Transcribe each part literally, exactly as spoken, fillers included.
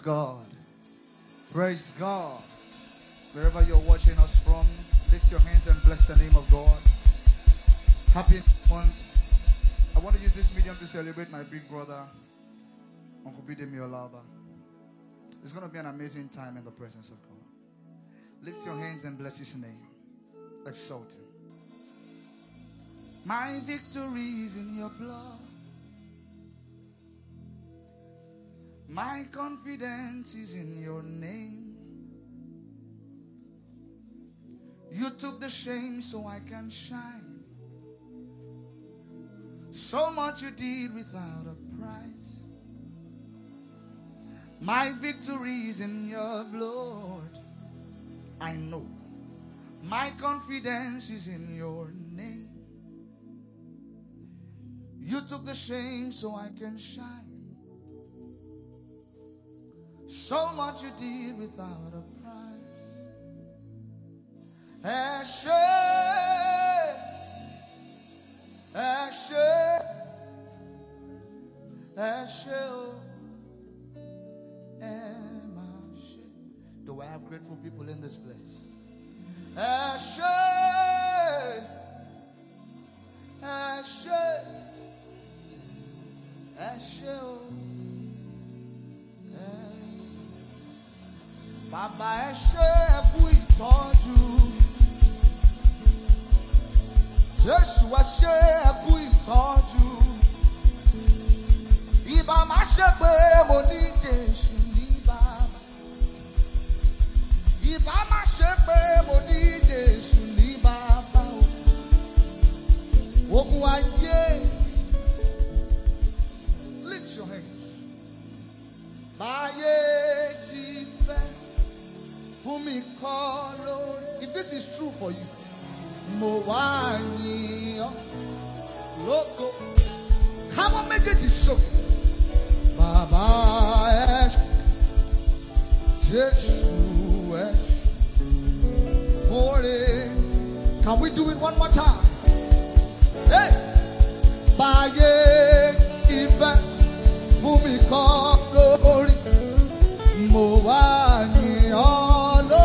God. Praise God. Wherever you're watching us from, lift your hands and bless the name of God. Happy month. I want to use this medium to celebrate my big brother, Uncle Bidemi Olaba. It's going to be an amazing time in the presence of God. Lift your hands and bless his name. Exalt him. My victory is in your blood. My confidence is in your name. You took the shame so I can shine. So much you did without a price. My victory is in your blood. I know. My confidence is in your name. You took the shame so I can shine. So much you did without a price. Ashe, Ashe, Ashe, Ashe. Do I have grateful people in this place? Ashe, Ashe, Ashe. Bàbá ẹ ṣé ẹ kú ìtọ́jú. Jésù ẹ ṣé ẹ kú ìtọ́jú. Ìbá má ṣe pé mo ní Jésù ní bàbá. Ìbá má ṣe pé mo ní Jésù ní bàbá. Ogun ayé. Lift your hands. Báyé ti fẹ́. If this is true for you, Moani Loco, come on, make it show. Baba Esh, Jesus Esh, can we do it one more time? Hey, Baye Ife, Fumi Glory, Moani Oh.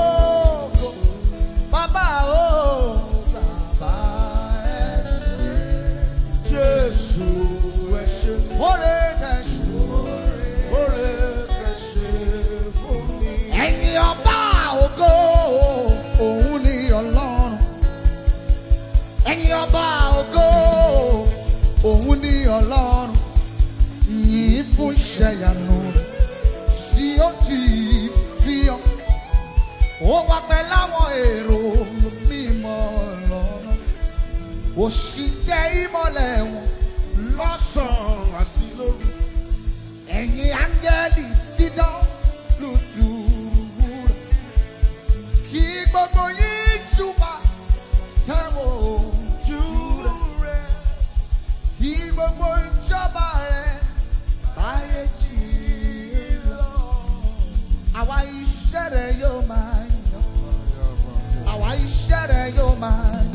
Òun ni Ọlọ́run yìí fún ìṣẹ̀yànú tí ó ti fi hàn. Ó wá pẹ̀lú àwọn èrò mímọ́ lọ́nà. Òṣì jẹ́ ìmọ́lẹ̀ wọn lọ́sàn-án àti lóru. Ẹ̀yin áńgẹ́lì dídán lùdùrù. Kí gbogbo yín túbà kẹ́wọ̀ ojú rẹ̀. Kí gbogbo ìjọba rẹ̀ báyé jì lọ. Àwa iṣẹ́ rẹ̀ yóò máa yọ̀. Àwa iṣẹ́ rẹ̀ yóò máa yọ̀.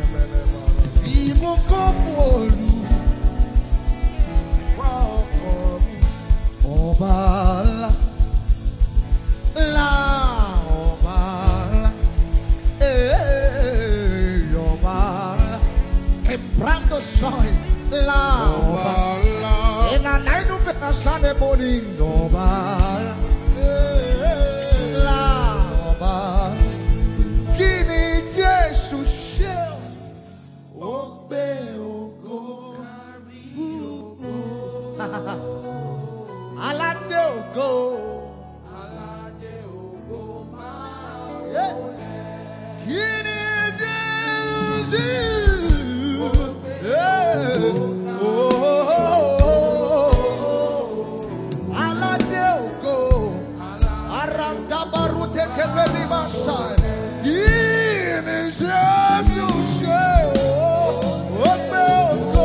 Ìmúkọ́ fún olú. Wá ọkọ̀ mi. Ọba ńlá. Ńlá ọba ńlá. Ee ọba ńlá. Quebrando soy. La ọba ńlá. Ìnànà fẹ́ràn Sunday morning. Ọba ńlá. La ọba ńlá. Kí ni Jésù ṣe? Ó gbé ògo. Aládé ògo. Aládé ògo máa wọlé. Kí ni Jésù? Aládé ògo. Arandabarute kebeli masai. Kí ni Jésù ṣe? Ó gbé ògo.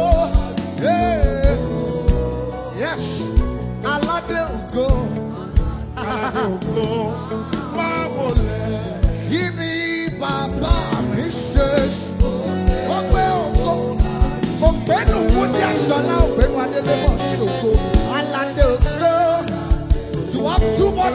Yes. Aládé ògo. Aládé ògo máa wọlé. Kí ni bàbá mi ṣe? Ó gbé ògo. Ògbénu Wúdí Aṣọlá, ògbénu Adélébọ̀ ṣògo. Aládé ògo. You have two more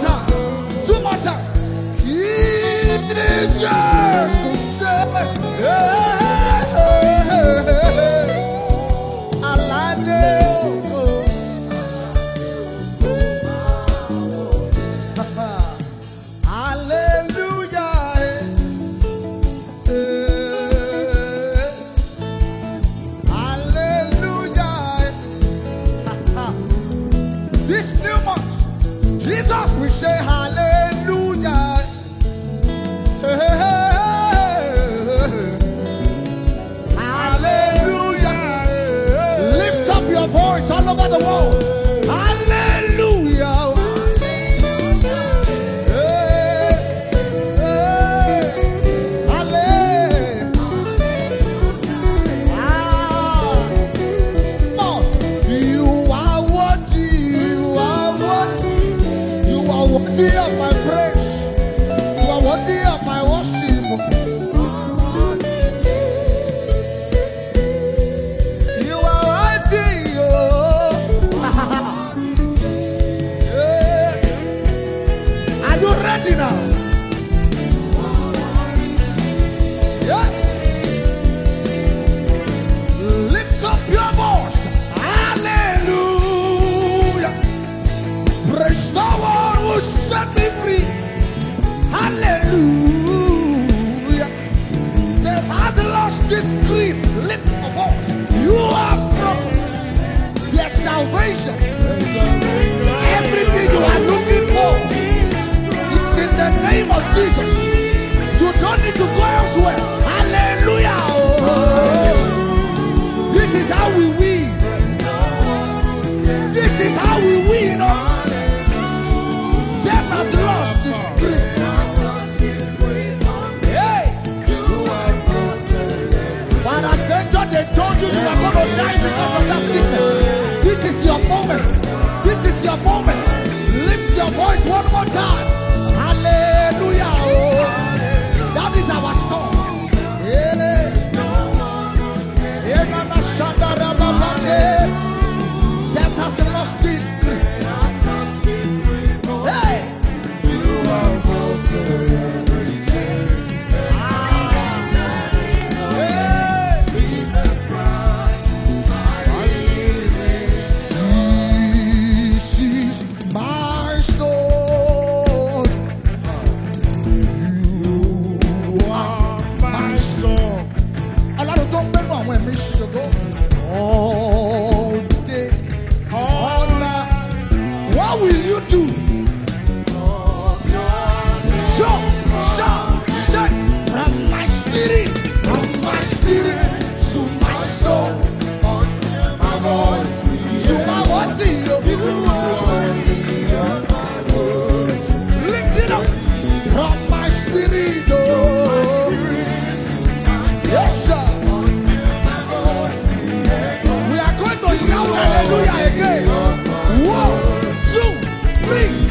Hallelujah again. One, two, three.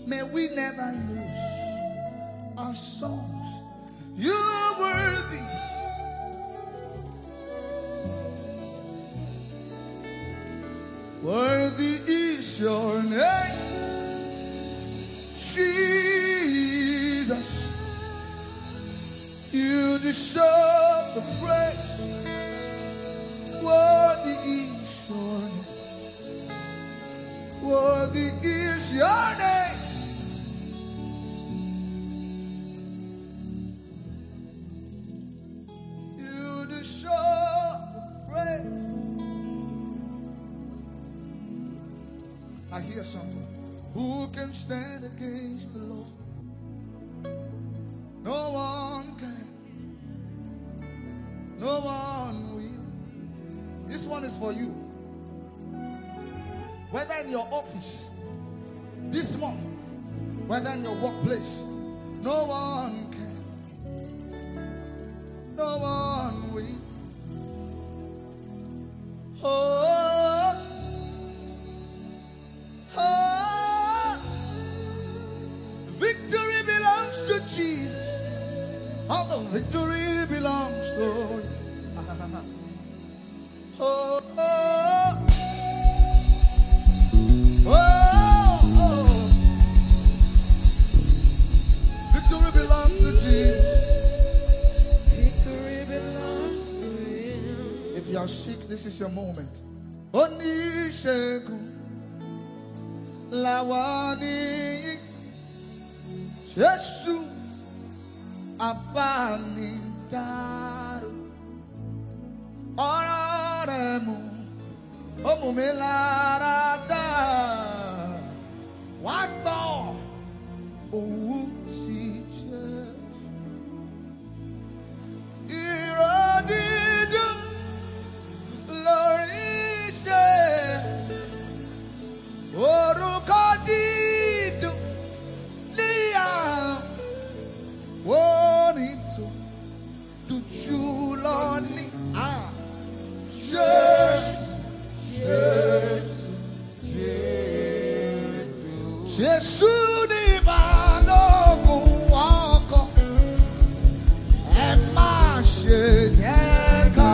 May we never lose our songs. You are worthy. Worthy is your name, Jesus. You deserve the praise. Worthy is your name. Worthy is your name. You deserve the praise. I hear something. Who can stand against the Lord? No one can. No one will. This one is for you. Whether in your office, this month, whether in your workplace, no one can. No one will. Oh, oh, victory belongs to Jesus. All the victory belongs to you. Oh, oh, oh, oh. Victory belongs to Jesus. Victory belongs to Him. If you are sick, this is your moment. Oníṣègùn làwa ní Jésù abánidárò. Ọ̀rọ̀ rẹ̀ mú ó mú mi lára dá. Wá gbọ́ òun sì jẹ́. Ìró dídùn lórí iṣẹ́. Orúkọ dídùn ní àwọn orin tó dùn jù lọ ní. Jésù, Jésù, Jésù. Jésù ní balógun ọkọ̀. Ẹ má ṣe jẹ́ ká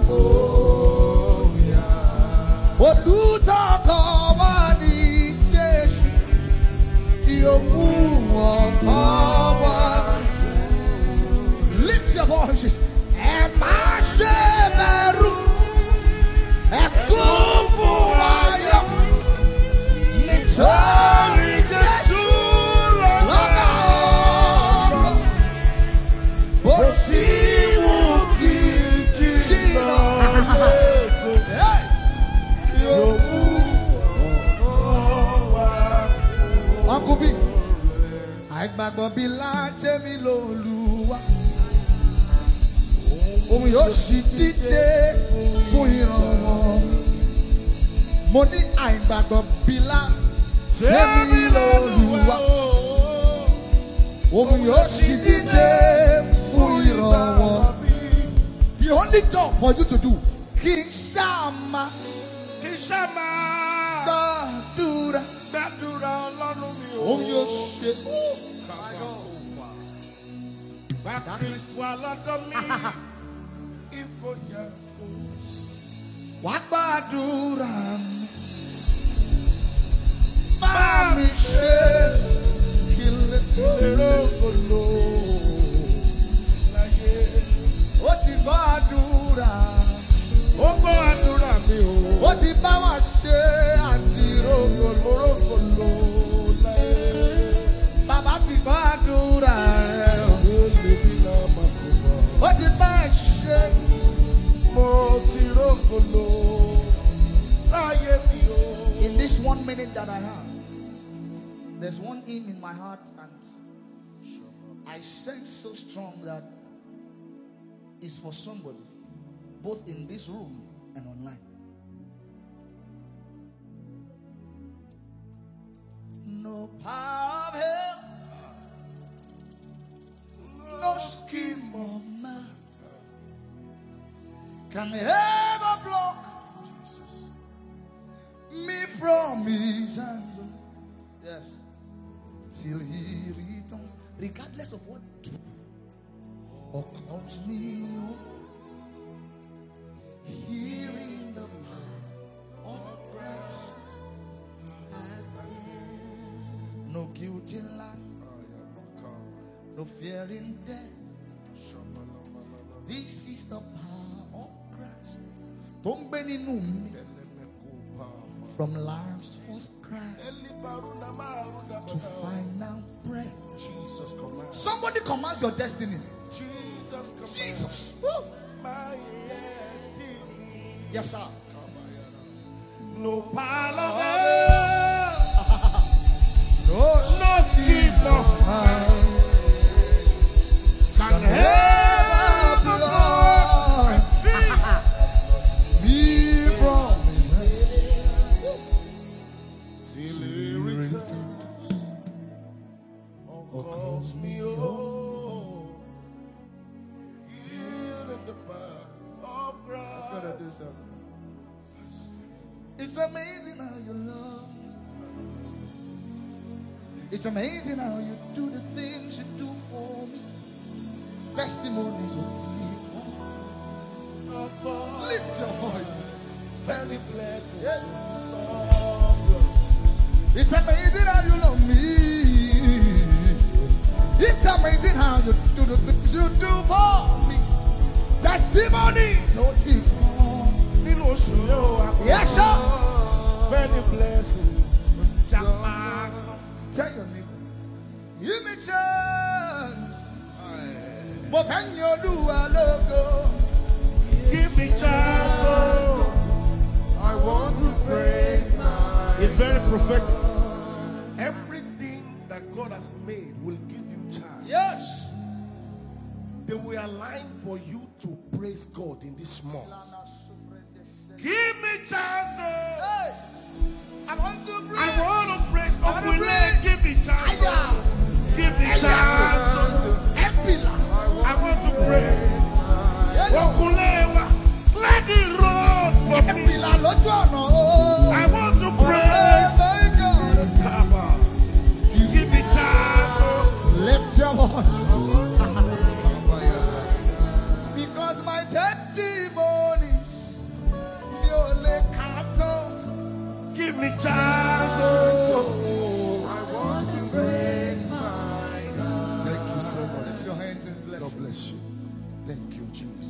fòyà. Olùtọ́kọ̀ wá ní Jésù. Yóò mú ọkọ̀ wá. Lift your voices. Ẹ má ṣe bẹ̀rù. Ẹ kún fún ayọ̀. Nítorí Jésù lọ́nà ọ̀rọ̀. Bó ti wù kí jìnnà létò. Yóò mú ọ̀rọ̀ wá. Uncle B, àìgbàgbọ́ bí lájẹ́ mi lÓlúwa. Òun yóò sì dìde fún ìrànwọ́. Mo ní àìgbàgbọ́ bílá tẹ́mi lÓlúwa. Òun yóò sì dìde fún ìrànwọ́. The only job for you to do kì í ṣàmà. Kì í ṣàmà. Gbàdúrà. Gbàdúrà Ọlọ́run mi o. Òun yóò ṣe. Bá Kristi wà lọ́dọ̀ mi. Ìfòyà kò sí. Wá gbàdúrà mi. Bá mi ṣe kí lè Èròkòlò láyé. ó ti gbọ́ àdúrà. Ó gbọ́ àdúrà mi o. Ó ti bá wa ṣe àti rògbòlòrògbòlò láyé. Bàbá ti gbọ́ àdúrà rẹ̀. Ó lè bí lọ́mọ kò mọ̀. Ó ti bá ẹ ṣe. Mo ti rògbòlò láyé mi o. In this one minute that I have, there's one hymn in my heart and I sense so strong that it's for somebody, both in this room and online. No power of hell, no scheme of man can ever block me from his hands. Yes. till he returns, regardless of what occurs me. Hearing the mind of Christ, no guilt in life, no fear in death. This is the power of Christ. Don't be in me from life's first cry to final breath. Jesus commands. Somebody commands your destiny. Jesus commands. Jesus. Woo. My destiny. Yes, sir. No power of hell. No, No scheme, no can ever block me from his hand. till he returns. Oh, calls me home. Here in the back of Christ. It's amazing how you love. It's amazing how you do the things you do for me. Testimonies of lift your voice. Many blessings. Yes. So It's amazing how you love me. It's amazing how you do the things you do for me. Testimonies of nínú oṣù yóò wá. yes, sir. Many blessings. Tell your neighbor, give me chance. But can you do a logo? Give me chance. Oh. I want to praise my It's very prophetic. Everything that God has made will give you chance. yes. They will align for you to praise God in this month. Give me chance. Oh. Hey, I want to I praise. want to praise I want to God. praise. Give me chance. Oh. Give me chance. Oh. I want to praise. Okulewa, clear the road for me. I want to praise. Kaba, give me chance. Oh. Lift your voice. Because my testimony, Give me chance. Oh. I want to praise my God. Thank you so much. Lift your hands and bless God you. bless you. Thank you, Jesus.